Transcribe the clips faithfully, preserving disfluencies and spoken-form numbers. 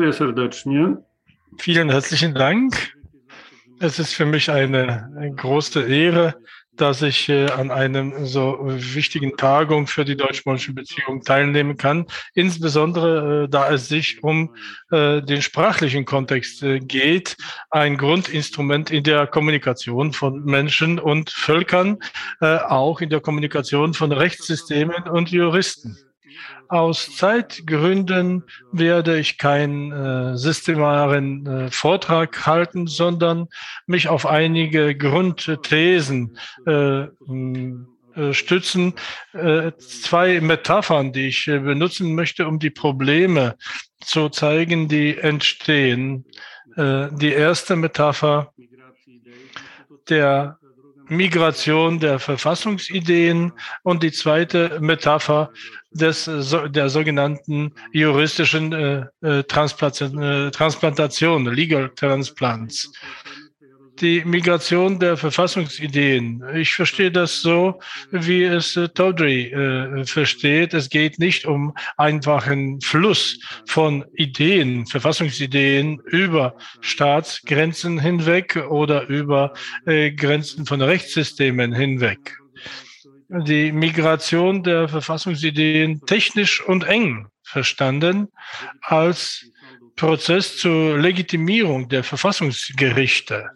Dziękuję serdecznie. Vielen herzlichen Dank. Es ist für mich eine große Ehre, dass ich äh, an einem so wichtigen Tagung für die deutsch-polnischen Beziehungen teilnehmen kann, insbesondere äh, da es sich um äh, den sprachlichen Kontext äh, geht, ein Grundinstrument in der Kommunikation von Menschen und Völkern, äh, auch in der Kommunikation von Rechtssystemen und Juristen. Aus Zeitgründen werde ich keinen äh, systemaren äh, Vortrag halten, sondern mich auf einige Grundthesen äh, äh, stützen. Äh, zwei Metaphern, die ich äh, benutzen möchte, um die Probleme zu zeigen, die entstehen. Äh, die erste Metapher der Migration der Verfassungsideen und die zweite Metapher des, der sogenannten juristischen äh, äh, Transplantation, Legal Transplants. Die Migration der Verfassungsideen. Ich verstehe das so, wie es äh, Tawdry äh, versteht. Es geht nicht um einfachen Fluss von Ideen, Verfassungsideen über Staatsgrenzen hinweg oder über äh, Grenzen von Rechtssystemen hinweg. Die Migration der Verfassungsideen technisch und eng verstanden als Prozess zur Legitimierung der Verfassungsgerichte.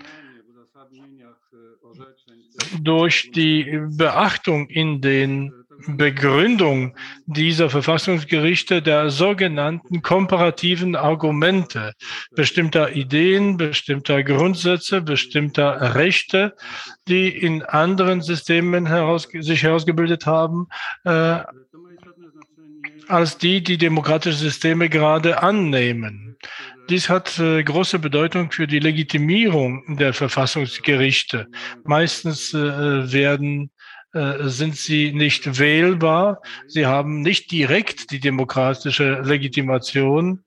Durch die Beachtung in den Begründung dieser Verfassungsgerichte der sogenannten komparativen Argumente, bestimmter Ideen, bestimmter Grundsätze, bestimmter Rechte, die in anderen Systemen heraus, sich herausgebildet haben, äh, als die, die demokratische Systeme gerade annehmen. Dies hat äh, große Bedeutung für die Legitimierung der Verfassungsgerichte. Meistens äh, werden sind sie nicht wählbar. Sie haben nicht direkt die demokratische Legitimation.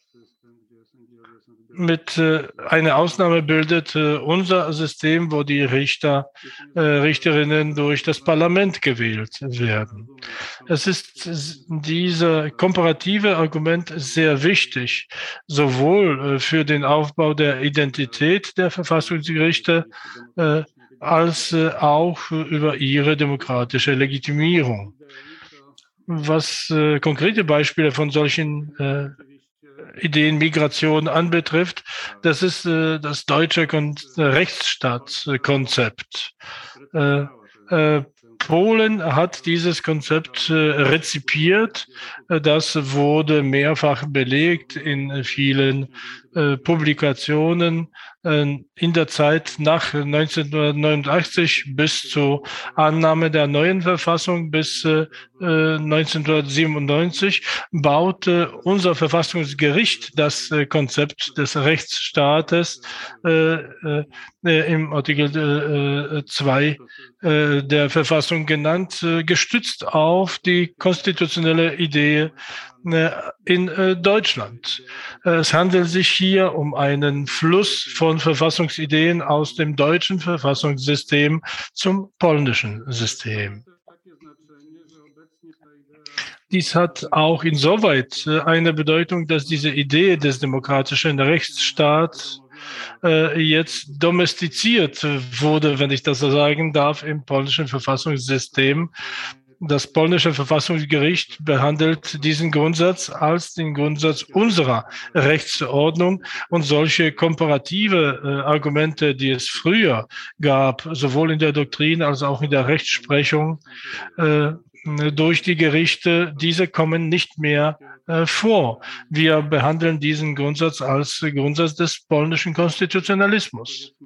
Mit äh, eine Ausnahme bildet äh, unser System, wo die Richter, äh, Richterinnen durch das Parlament gewählt werden. Es ist dieser komparative Argument sehr wichtig, sowohl äh, für den Aufbau der Identität der Verfassungsgerichte, äh, als äh, auch über ihre demokratische Legitimierung. Was äh, konkrete Beispiele von solchen äh, Ideen Migration anbetrifft, das ist äh, das deutsche Kon Rechtsstaatskonzept. Äh, äh, Polen hat dieses Konzept äh, rezipiert. Das wurde mehrfach belegt in vielen äh, Publikationen äh, in der Zeit nach neunzehnhundertneunundachtzig bis zur Annahme der neuen Verfassung bis äh, neunzehnhundertsiebenundneunzig baute unser Verfassungsgericht das äh, Konzept des Rechtsstaates äh, äh, im Artikel zwei äh, der Verfassung genannt, äh, gestützt auf die konstitutionelle Idee äh, in äh, Deutschland. Es handelt sich hier um einen Fluss von Verfassungsideen aus dem deutschen Verfassungssystem zum polnischen System. Dies hat auch insoweit eine Bedeutung, dass diese Idee des demokratischen Rechtsstaats äh, jetzt domestiziert wurde, wenn ich das so sagen darf, im polnischen Verfassungssystem. Das polnische Verfassungsgericht behandelt diesen Grundsatz als den Grundsatz unserer Rechtsordnung und solche komparative äh, Argumente, die es früher gab, sowohl in der Doktrin als auch in der Rechtsprechung, äh, durch die Gerichte, diese kommen nicht mehr äh, vor. Wir behandeln diesen Grundsatz als Grundsatz des polnischen Konstitutionalismus.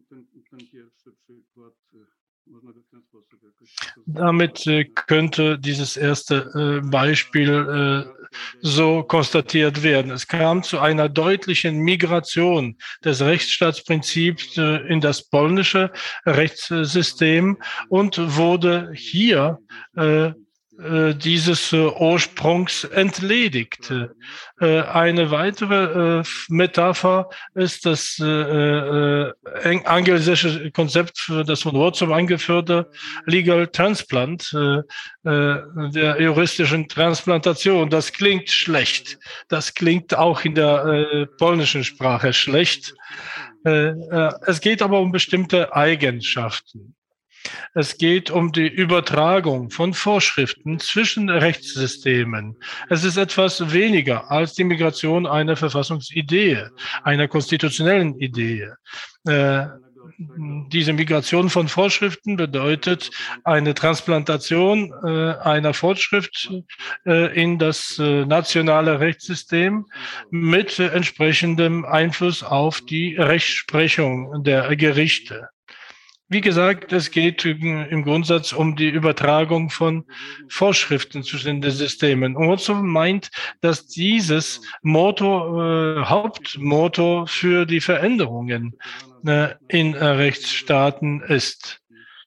Damit äh, könnte dieses erste äh, Beispiel äh, so konstatiert werden. Es kam zu einer deutlichen Migration des Rechtsstaatsprinzips äh, in das polnische Rechtssystem und wurde hier äh, äh, dieses äh, Ursprungs entledigt. Äh, eine weitere äh, Metapher ist das äh, äh, angelsächsische Konzept, für das von Watson angeführte Legal Transplant, äh, äh, der juristischen Transplantation. Das klingt schlecht. Das klingt auch in der äh, polnischen Sprache schlecht. Äh, äh, es geht aber um bestimmte Eigenschaften. Es geht um die Übertragung von Vorschriften zwischen Rechtssystemen. Es ist etwas weniger als die Migration einer Verfassungsidee, einer konstitutionellen Idee. Äh, diese Migration von Vorschriften bedeutet eine Transplantation äh, einer Vorschrift äh, in das äh, nationale Rechtssystem mit äh, entsprechendem Einfluss auf die Rechtsprechung der Gerichte. Wie gesagt, es geht im Grundsatz um die Übertragung von Vorschriften zwischen den Systemen. Und Watson meint, dass dieses Motto, äh, Hauptmotto für die Veränderungen äh, in äh, Rechtsstaaten ist.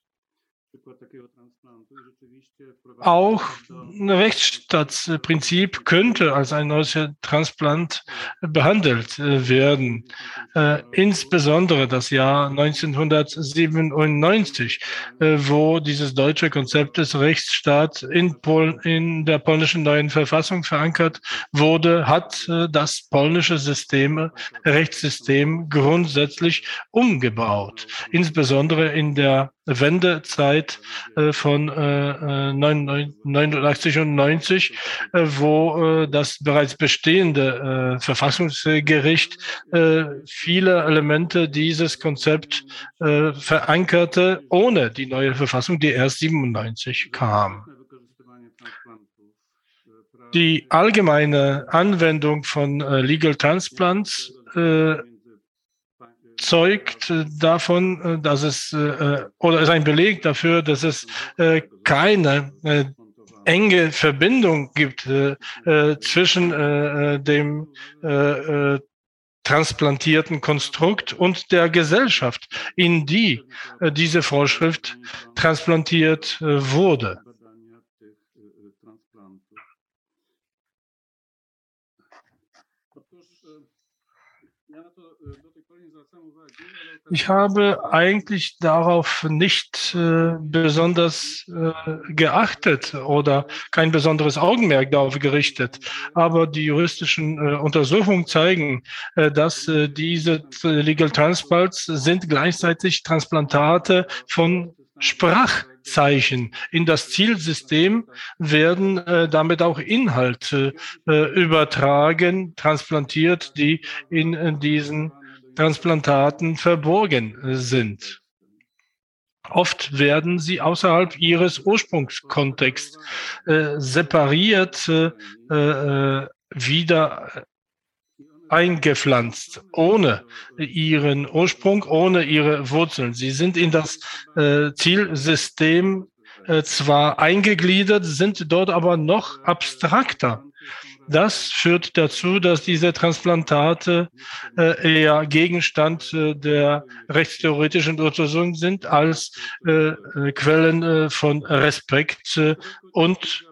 Auch ein Rechtsstaatsprinzip könnte als ein neues Transplant behandelt werden. Äh, insbesondere das Jahr neunzehnhundertsiebenundneunzig, äh, wo dieses deutsche Konzept des Rechtsstaats in, Pol in der polnischen neuen Verfassung verankert wurde, hat äh, das polnische System, Rechtssystem grundsätzlich umgebaut. Insbesondere in der Wendezeit äh, von äh, neunundachtzig und neunzig, äh, wo äh, das bereits bestehende äh, Verfassungsgericht äh, viele Elemente dieses Konzept äh, verankerte, ohne die neue Verfassung, die erst siebenundneunzig kam. Die allgemeine Anwendung von äh, Legal Transplants äh, zeugt davon, dass es oder ist ein Beleg dafür, dass es keine enge Verbindung gibt zwischen dem transplantierten Konstrukt und der Gesellschaft, in die diese Vorschrift transplantiert wurde. Ich habe eigentlich darauf nicht äh, besonders äh, geachtet oder kein besonderes Augenmerk darauf gerichtet. Aber die juristischen äh, Untersuchungen zeigen, äh, dass äh, diese Legal Transplants sind gleichzeitig Transplantate von Sprachzeichen. In das Zielsystem werden äh, damit auch Inhalte äh, übertragen, transplantiert, die in, in diesen Transplantaten verborgen sind. Oft werden sie außerhalb ihres Ursprungskontexts äh, separiert äh, äh, wieder eingepflanzt, ohne ihren Ursprung, ohne ihre Wurzeln. Sie sind in das äh, Zielsystem äh, zwar eingegliedert, sind dort aber noch abstrakter. Das führt dazu, dass diese Transplantate äh, eher Gegenstand äh, der rechtstheoretischen Untersuchung sind als äh, Quellen äh, von Respekt äh, und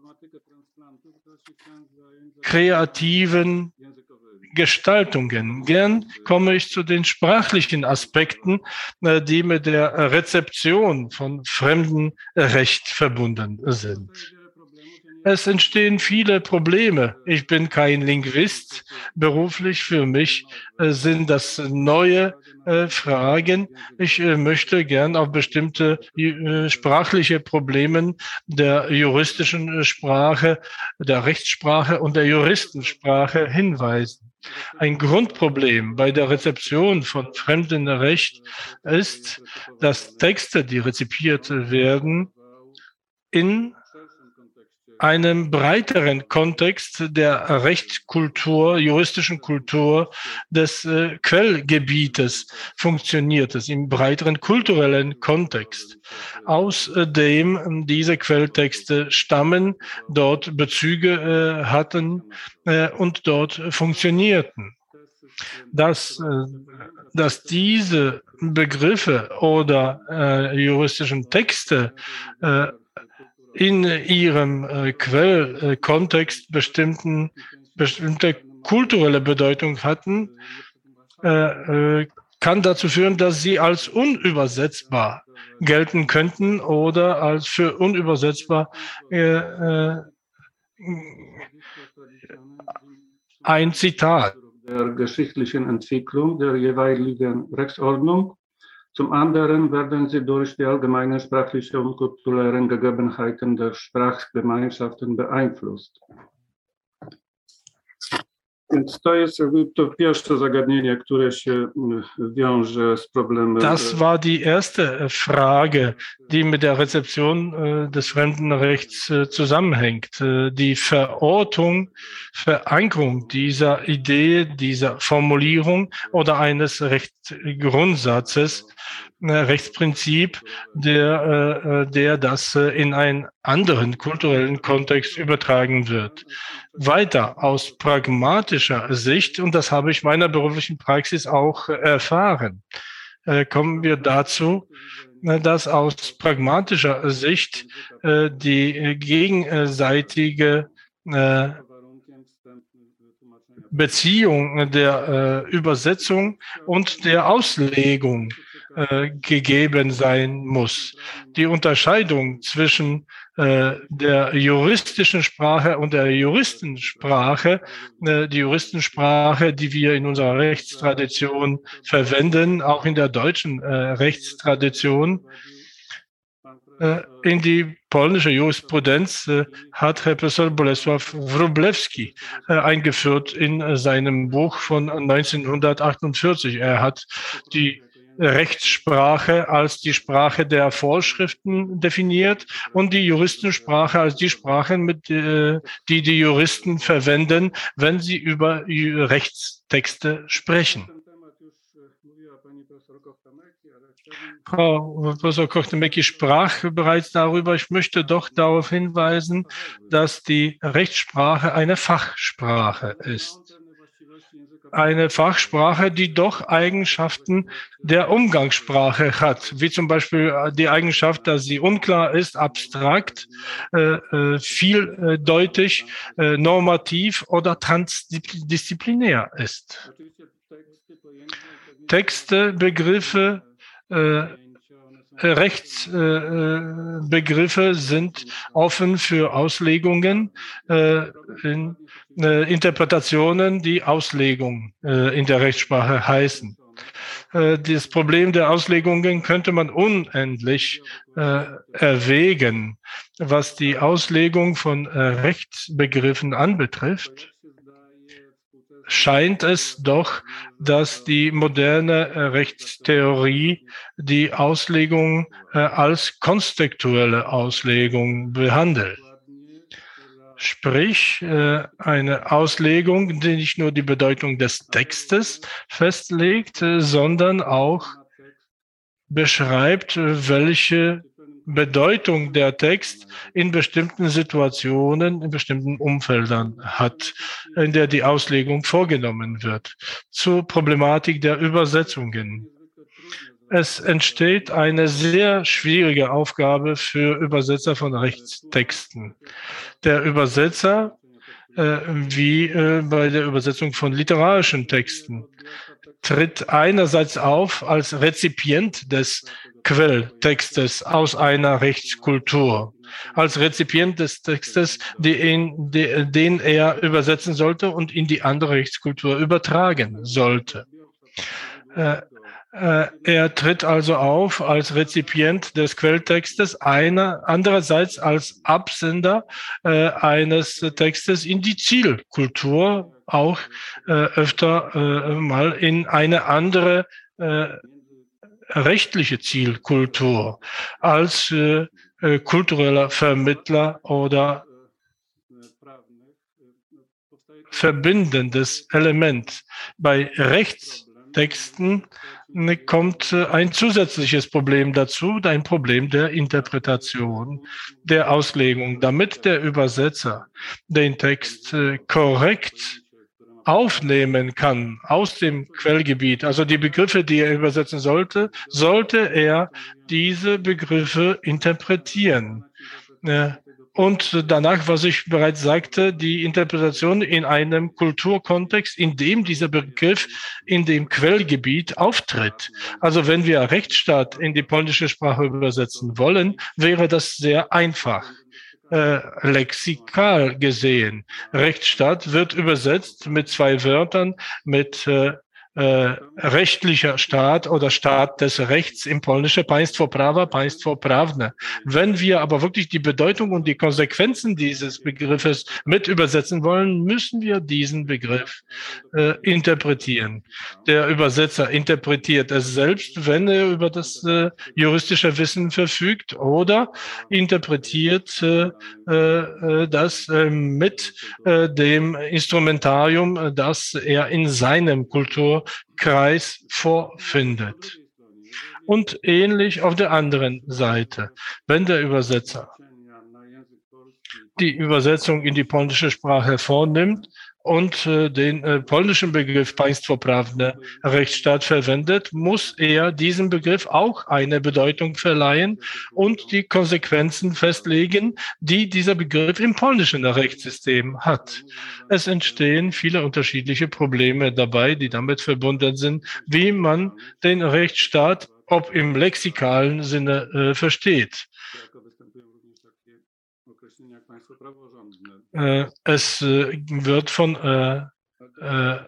kreativen Gestaltungen. Gern komme ich zu den sprachlichen Aspekten, äh, die mit der Rezeption von fremdem Recht verbunden sind. Es entstehen viele Probleme. Ich bin kein Linguist. Beruflich für mich äh, sind das neue äh, Fragen. Ich äh, möchte gern auf bestimmte äh, sprachliche Probleme der juristischen Sprache, der Rechtssprache und der Juristensprache hinweisen. Ein Grundproblem bei der Rezeption von fremdem Recht ist, dass Texte, die rezipiert werden, in einem breiteren Kontext der Rechtskultur, juristischen Kultur des äh, Quellgebietes funktioniert es, im breiteren kulturellen Kontext, aus äh, dem diese Quelltexte stammen, dort Bezüge äh, hatten äh, und dort funktionierten. Dass, äh, dass diese Begriffe oder äh, juristischen Texte äh, in ihrem äh, Quellkontext bestimmten, bestimmte kulturelle Bedeutung hatten, äh, äh, kann dazu führen, dass sie als unübersetzbar gelten könnten oder als für unübersetzbar äh, äh, ein Zitat. Der geschichtlichen Entwicklung der jeweiligen Rechtsordnung. Zum anderen werden sie durch die allgemeinen sprachlichen und kulturellen Gegebenheiten der Sprachgemeinschaften beeinflusst. Więc to jest to pierwsze zagadnienie, które się wiąże z problemem. Das war die erste Frage, die mit der Rezeption äh, des Fremdenrechts äh, zusammenhängt. Äh, die Verortung, Verankerung dieser Idee, dieser Formulierung oder eines Rechtsgrundsatzes, äh, Rechtsprinzip, der, äh, der das äh, in einen anderen kulturellen Kontext übertragen wird. Weiter aus pragmatischer Sicht, und das habe ich meiner beruflichen Praxis auch erfahren, äh, kommen wir dazu, äh, dass aus pragmatischer Sicht äh, die gegenseitige äh, Beziehung der äh, Übersetzung und der Auslegung äh, gegeben sein muss. Die Unterscheidung zwischen äh, der juristischen Sprache und der Juristensprache, äh, die Juristensprache, die wir in unserer Rechtstradition verwenden, auch in der deutschen äh, Rechtstradition, äh, in die polnische Jurisprudenz äh, hat Herr Professor Bolesław Wróblewski äh, eingeführt in äh, seinem Buch von neunzehnhundertachtundvierzig. Er hat die Rechtssprache als die Sprache der Vorschriften definiert und die Juristensprache als die Sprache, mit, äh, die die Juristen verwenden, wenn sie über Rechtstexte sprechen. Frau Professor Kochtemeki sprach bereits darüber. Ich möchte doch darauf hinweisen, dass die Rechtssprache eine Fachsprache ist. Eine Fachsprache, die doch Eigenschaften der Umgangssprache hat, wie zum Beispiel die Eigenschaft, dass sie unklar ist, abstrakt, äh, vieldeutig, äh, normativ oder transdisziplinär ist. Texte, Begriffe, äh, Rechtsbegriffe äh, sind offen für Auslegungen, äh, in, äh, Interpretationen, die Auslegung äh, in der Rechtssprache heißen. Äh, das Problem der Auslegungen könnte man unendlich äh, erwägen, was die Auslegung von äh, Rechtsbegriffen anbetrifft. Scheint es doch, dass die moderne äh, Rechtstheorie die Auslegung äh, als kontextuelle Auslegung behandelt. Sprich, äh, eine Auslegung, die nicht nur die Bedeutung des Textes festlegt, äh, sondern auch beschreibt, äh, welche Bedeutung der Text in bestimmten Situationen, in bestimmten Umfeldern hat, in der die Auslegung vorgenommen wird. Zur Problematik der Übersetzungen. Es entsteht eine sehr schwierige Aufgabe für Übersetzer von Rechtstexten. Der Übersetzer, äh, wie äh, bei der Übersetzung von literarischen Texten, tritt einerseits auf als Rezipient des Quelltextes aus einer Rechtskultur, als Rezipient des Textes, den, den er übersetzen sollte und in die andere Rechtskultur übertragen sollte. Äh, äh, er tritt also auf als Rezipient des Quelltextes, einer, andererseits als Absender äh, eines Textes in die Zielkultur, auch äh, öfter äh, mal in eine andere äh, rechtliche Zielkultur als äh, äh, kultureller Vermittler oder verbindendes Element. Bei Rechtstexten äh, kommt äh, ein zusätzliches Problem dazu, ein Problem der Interpretation, der Auslegung, damit der Übersetzer den Text äh, korrekt aufnehmen kann aus dem Quellgebiet, also die Begriffe, die er übersetzen sollte, sollte er diese Begriffe interpretieren. Und danach, was ich bereits sagte, die Interpretation in einem Kulturkontext, in dem dieser Begriff in dem Quellgebiet auftritt. Also wenn wir Rechtsstaat in die polnische Sprache übersetzen wollen, wäre das sehr einfach. Äh, lexikal gesehen. Rechtsstaat wird übersetzt mit zwei Wörtern, mit äh, äh, rechtlicher Staat oder Staat des Rechts im Polnischen, Państwo prawa, Państwo prawne. Wenn wir aber wirklich die Bedeutung und die Konsequenzen dieses Begriffes mit übersetzen wollen, müssen wir diesen Begriff äh, interpretieren. Der Übersetzer interpretiert es selbst, wenn er über das äh, juristische Wissen verfügt, oder interpretiert äh, äh, das äh, mit äh, dem Instrumentarium, äh, das er in seinem Kulturkreis vorfindet. Und ähnlich auf der anderen Seite, wenn der Übersetzer die Übersetzung in die polnische Sprache vornimmt und äh, den äh, polnischen Begriff Państwo prawne, Rechtsstaat verwendet, muss er diesem Begriff auch eine Bedeutung verleihen und die Konsequenzen festlegen, die dieser Begriff im polnischen Rechtssystem hat. Es entstehen viele unterschiedliche Probleme dabei, die damit verbunden sind, wie man den Rechtsstaat, ob im lexikalen Sinne, äh, versteht. Äh, es äh, wird von äh, äh,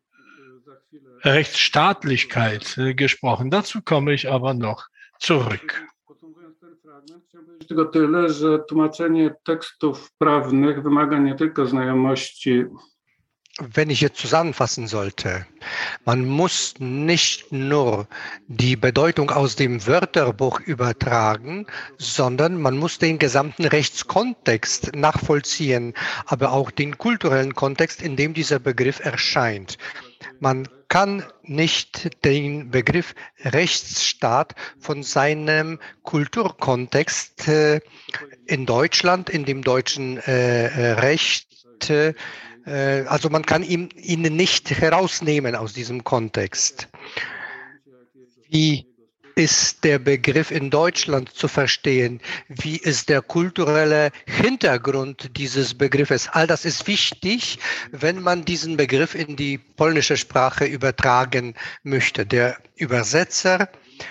Rechtsstaatlichkeit äh, gesprochen. Dazu komme ich aber noch zurück. Tylko tyle, że tłumaczenie tekstów prawnych wymaga nie tylko znajomości. Wenn ich jetzt zusammenfassen sollte, man muss nicht nur die Bedeutung aus dem Wörterbuch übertragen, sondern man muss den gesamten Rechtskontext nachvollziehen, aber auch den kulturellen Kontext, in dem dieser Begriff erscheint. Man kann nicht den Begriff Rechtsstaat von seinem Kulturkontext äh, in Deutschland, in dem deutschen äh, Recht, äh, also man kann ihn, ihn nicht herausnehmen aus diesem Kontext. Wie ist der Begriff in Deutschland zu verstehen? Wie ist der kulturelle Hintergrund dieses Begriffes? All das ist wichtig, wenn man diesen Begriff in die polnische Sprache übertragen möchte. Der Übersetzer,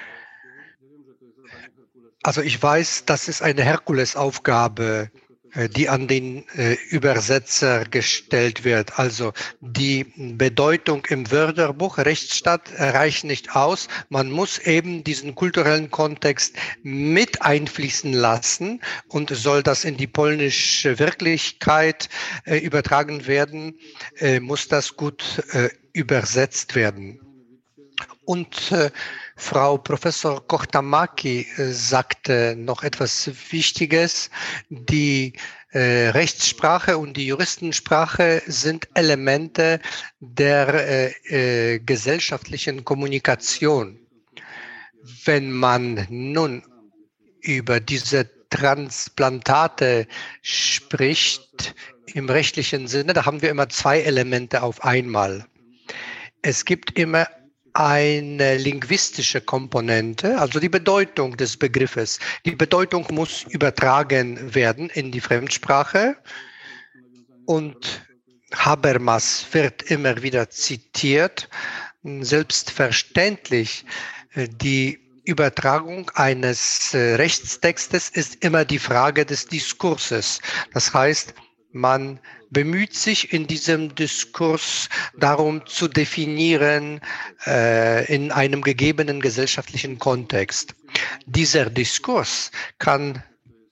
also ich weiß, das ist eine Herkulesaufgabe, die an den äh, Übersetzer gestellt wird. Also die Bedeutung im Wörterbuch Rechtsstaat reicht nicht aus. Man muss eben diesen kulturellen Kontext mit einfließen lassen, und soll das in die polnische Wirklichkeit äh, übertragen werden, äh, muss das gut äh, übersetzt werden. Und äh, Frau Professor Kochtamaki äh, sagte noch etwas Wichtiges. Die äh, Rechtssprache und die Juristensprache sind Elemente der äh, äh, gesellschaftlichen Kommunikation. Wenn man nun über diese Transplantate spricht im rechtlichen Sinne, da haben wir immer zwei Elemente auf einmal. Es gibt immer eine linguistische Komponente, also die Bedeutung des Begriffes. Die Bedeutung muss übertragen werden in die Fremdsprache, und Habermas wird immer wieder zitiert. Selbstverständlich, die Übertragung eines Rechtstextes ist immer die Frage des Diskurses. Das heißt, man bemüht sich in diesem Diskurs darum zu definieren, äh, in einem gegebenen gesellschaftlichen Kontext. Dieser Diskurs kann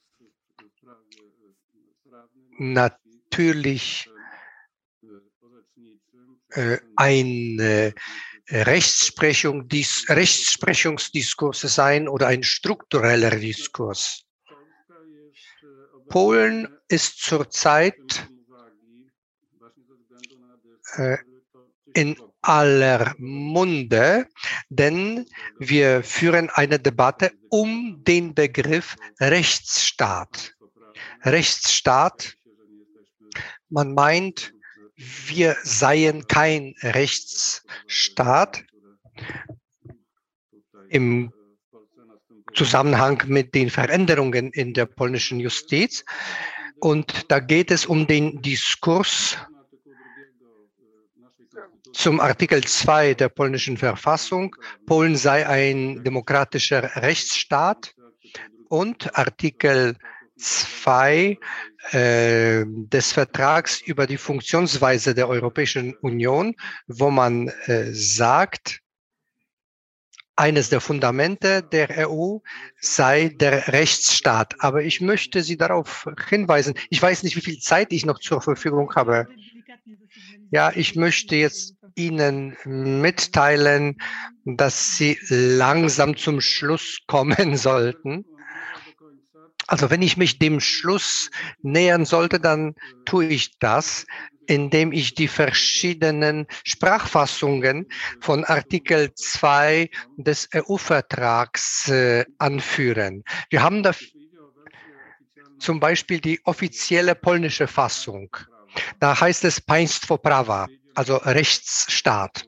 natürlich äh, eine Rechtsprechung, dies, Rechtsprechungsdiskurs sein oder ein struktureller Diskurs. Polen ist zurzeit äh, in aller Munde, denn wir führen eine Debatte um den Begriff Rechtsstaat. Rechtsstaat, man meint, wir seien kein Rechtsstaat im Zusammenhang mit den Veränderungen in der polnischen Justiz. Und da geht es um den Diskurs zum Artikel zwei der polnischen Verfassung. Polen sei ein demokratischer Rechtsstaat und Artikel zwei äh, des Vertrags über die Funktionsweise der Europäischen Union, wo man äh, sagt, eines der Fundamente der E U sei der Rechtsstaat. Aber ich möchte Sie darauf hinweisen, ich weiß nicht, wie viel Zeit ich noch zur Verfügung habe. Ja, ich möchte jetzt Ihnen mitteilen, dass Sie langsam zum Schluss kommen sollten. Also wenn ich mich dem Schluss nähern sollte, dann tue ich das, indem ich die verschiedenen Sprachfassungen von Artikel zwei des E U-Vertrags äh, anführen. Wir haben da zum Beispiel die offizielle polnische Fassung. Da heißt es Państwo prawa, also Rechtsstaat.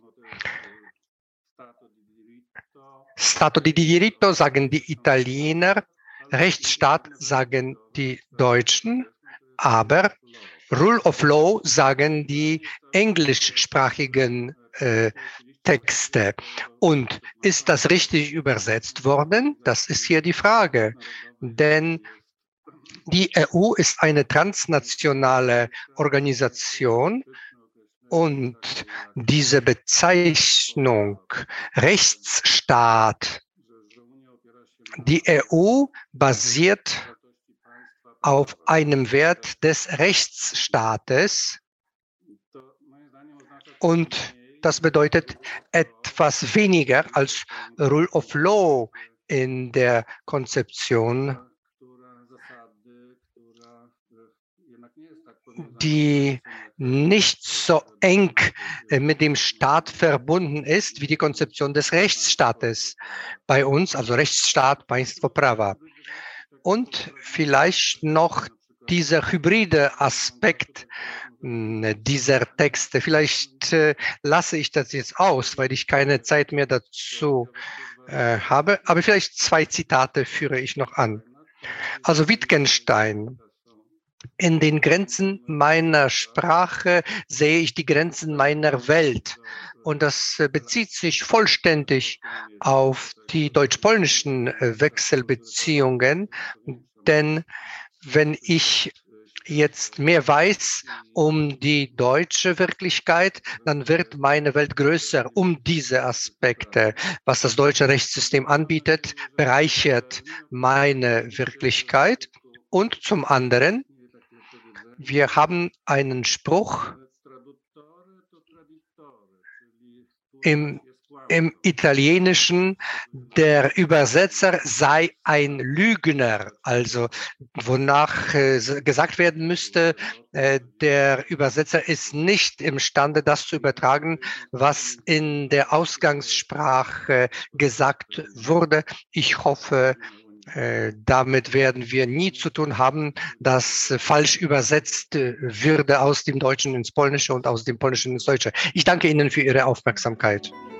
Stato di diritto sagen die Italiener, Rechtsstaat sagen die Deutschen, aber Rule of Law sagen die englischsprachigen äh, Texte. Und ist das richtig übersetzt worden? Das ist hier die Frage. Denn die E U ist eine transnationale Organisation und diese Bezeichnung Rechtsstaat, die E U basiert auf einem Wert des Rechtsstaates und das bedeutet etwas weniger als Rule of Law in der Konzeption, die nicht so eng mit dem Staat verbunden ist wie die Konzeption des Rechtsstaates bei uns, also Rechtsstaat, Państwo prawa. Und vielleicht noch dieser hybride Aspekt dieser Texte. Vielleicht äh, lasse ich das jetzt aus, weil ich keine Zeit mehr dazu äh, habe. Aber vielleicht zwei Zitate führe ich noch an. Also Wittgenstein. In den Grenzen meiner Sprache sehe ich die Grenzen meiner Welt. Und das bezieht sich vollständig auf die deutsch-polnischen Wechselbeziehungen. Denn wenn ich jetzt mehr weiß um die deutsche Wirklichkeit, dann wird meine Welt größer um diese Aspekte. Was das deutsche Rechtssystem anbietet, bereichert meine Wirklichkeit. Und zum anderen, wir haben einen Spruch im, im Italienischen, der Übersetzer sei ein Lügner, also wonach äh, gesagt werden müsste, äh, der Übersetzer ist nicht imstande, das zu übertragen, was in der Ausgangssprache gesagt wurde. Ich hoffe, Äh, damit werden wir nie zu tun haben, dass äh, falsch übersetzt äh, würde aus dem Deutschen ins Polnische und aus dem Polnischen ins Deutsche. Ich danke Ihnen für Ihre Aufmerksamkeit.